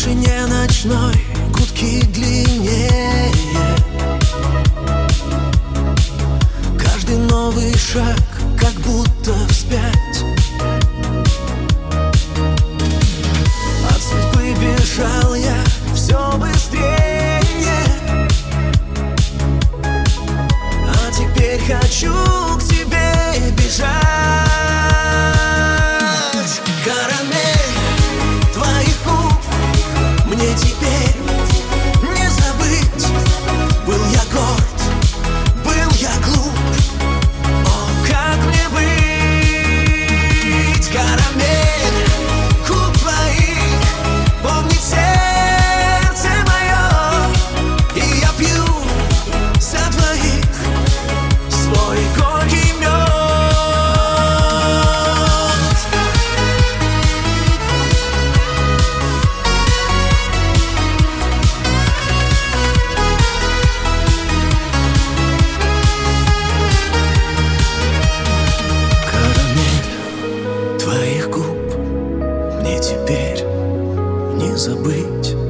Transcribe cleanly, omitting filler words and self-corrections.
тишине ночной гудки длиннее. Каждый новый шаг как будто вспять. От судьбы бежал я все быстрее, а теперь хочу к тебе бежать. Карамель твоих губ мне теперь не забыть. Был я горд, был я глуп, о, как мне быть? Карамель губ твоих помнит сердце мое, и я пью за двоих свой горький мед. Карамель твоих губ мне теперь не забыть.